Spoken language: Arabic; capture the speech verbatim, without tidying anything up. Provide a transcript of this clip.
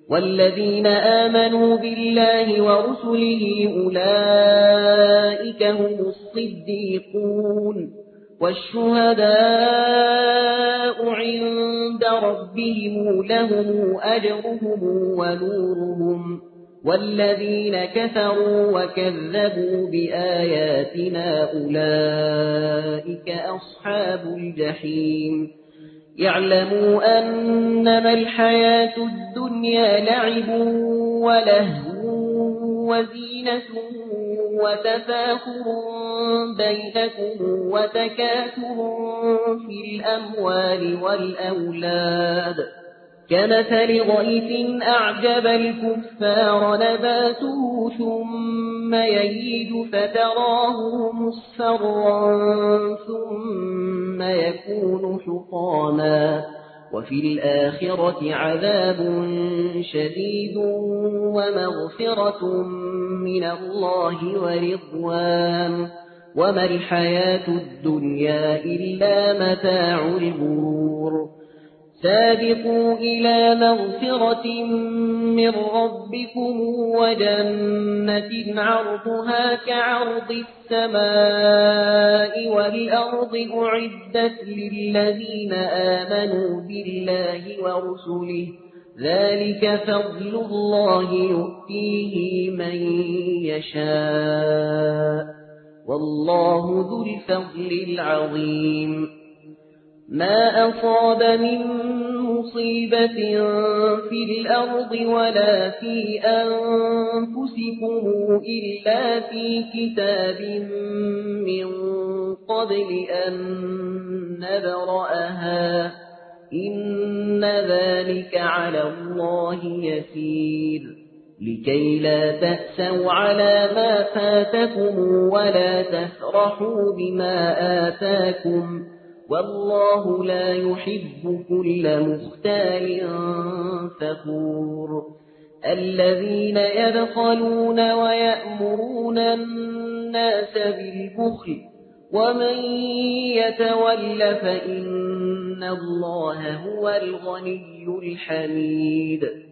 والذين آمنوا بالله ورسله أولئك هم الصديقون والشهداء عند ربهم لهم أجرهم ونورهم والذين كفروا وكذبوا بآياتنا أولئك أصحاب الجحيم يعلموا أنما الحياة الدنيا لعب ولهو وزينة وتفاخر بينكم وتكاثر في الأموال والأولاد كمثل غيث أعجب الكفار نباته ثم يهيج فتراه مصفرا ثم يكون حطاما وفي الآخرة عذاب شديد ومغفرة من الله ورضوان وما الحياة الدنيا إلا متاع الغرور سابقوا إلى مغفرة من ربكم وجنة عرضها كعرض السماء والأرض أعدت للذين آمنوا بالله ورسله ذلك فضل الله يؤتيه من يشاء والله ذو الفضل العظيم ما أصاب من مصيبة في الأرض ولا في أنفسكم إلا في كتاب من قبل أن نبرأها إن ذلك على الله يسير لكي لا تأسوا على ما فاتكم ولا تفرحوا بما آتاكم والله لا يحب كل مختال فخور الذين يبخلون ويأمرون الناس بالبخل ومن يتول فإن الله هو الغني الحميد